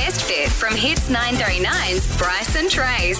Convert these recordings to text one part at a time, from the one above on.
Best Fit from Hits 939's Bryce and Trace.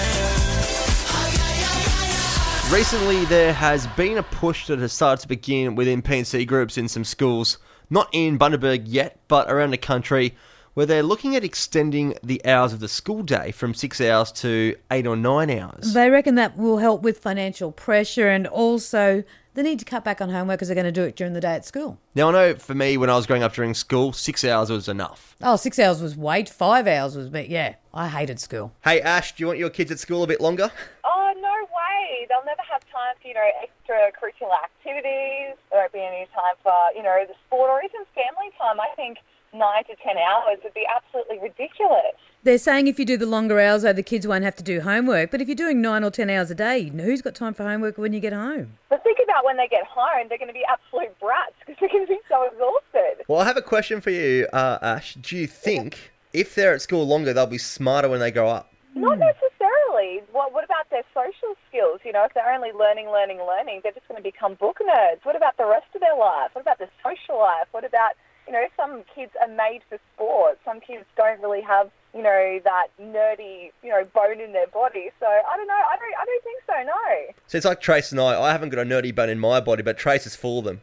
Recently, there has been a push that has started to begin within P&C groups in some schools, not in Bundaberg yet, but around the country, where they're looking at extending the hours of the school day from 6 hours to 8 or 9 hours. They reckon that will help with financial pressure and also the need to cut back on homework because they're going to do it during the day at school. Now, I know for me, when I was growing up during school, 6 hours was enough. Oh, 6 hours was weight, 5 hours was... But yeah, I hated school. Hey, Ash, do you want your kids at school a bit longer? Oh, no way. They'll never have time for, extracurricular activities. There won't be any time for, the sport or even family time. I think 9 to 10 hours would be absolutely ridiculous. They're saying if you do the longer hours, though, the kids won't have to do homework. But if you're doing 9 or 10 hours a day, who's got time for homework when you get home? But think about when they get home, they're going to be absolute brats because they're going to be so exhausted. Well, I have a question for you, Ash. Do you think if they're at school longer, they'll be smarter when they grow up? Not necessarily. What about their social skills? If they're only learning, they're just going to become book nerds. What about the rest of their life? What about their social life? What about, some kids are made for sport. Some kids don't really have, that nerdy, bone in their body. So I don't know. I don't think so, no. So it's like Trace and I haven't got a nerdy bone in my body, but Trace is full of them.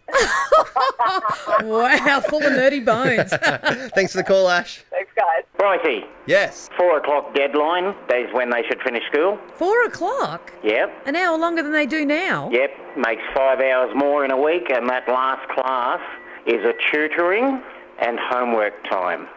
Wow, full of nerdy bones. Thanks for the call, Ash. Thanks, guys. Brycey, Yes. 4 o'clock deadline is when they should finish school. 4 o'clock? Yep. An hour longer than they do now? Yep, makes 5 hours more in a week, and that last class is a tutoring and homework time.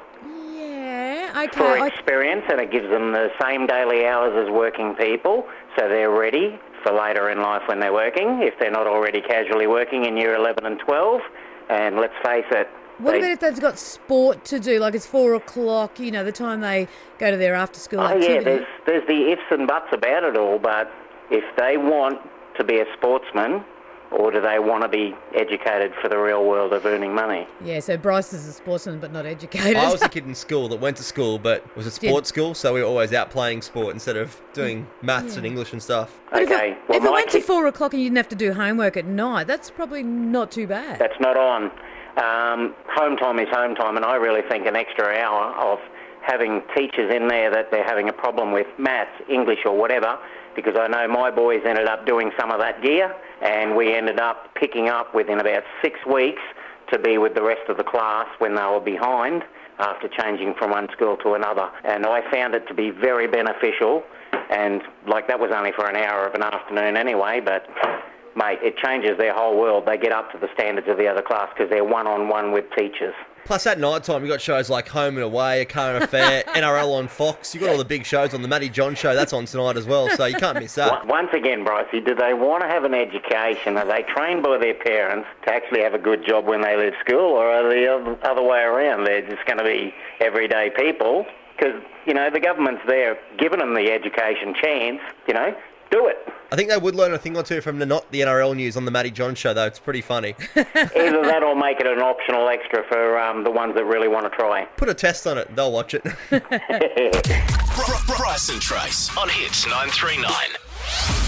Yeah, For okay. experience, and it gives them the same daily hours as working people, so they're ready for later in life when they're working, if they're not already casually working in year 11 and 12. And let's face it, What about if they've got sport to do, like it's 4 o'clock, the time they go to their after-school activity? yeah, there's the ifs and buts about it all, but if they want to be a sportsman, or do they want to be educated for the real world of earning money? Yeah, so Bryce is a sportsman but not educated. I was a kid in school that went to school, but was a sports school, so we were always out playing sport instead of doing maths and English and stuff. But Okay, if it my went to kid- 4 o'clock and you didn't have to do homework at night, that's probably not too bad. That's not on. Home time is home time, and I really think an extra hour of having teachers in there that they're having a problem with maths, English or whatever, because I know my boys ended up doing some of that gear, and we ended up picking up within about 6 weeks to be with the rest of the class when they were behind after changing from one school to another. And I found it to be very beneficial, and that was only for an hour of an afternoon anyway, but mate, it changes their whole world. They get up to the standards of the other class because they're one-on-one with teachers. Plus, at night time, you've got shows like Home and Away, A Current Affair, NRL on Fox. You've got all the big shows on the Matty John Show. That's on tonight as well, so you can't miss that. Once again, Brycey, do they want to have an education? Are they trained by their parents to actually have a good job when they leave school, or are they the other way around? They're just going to be everyday people? Because, the government's there giving them the education chance, do it. I think they would learn a thing or two from the NRL news on the Matty John Show, though. It's pretty funny. Either that or make it an optional extra for the ones that really want to try. Put a test on it. They'll watch it. Bryce and Trace on Hits 939.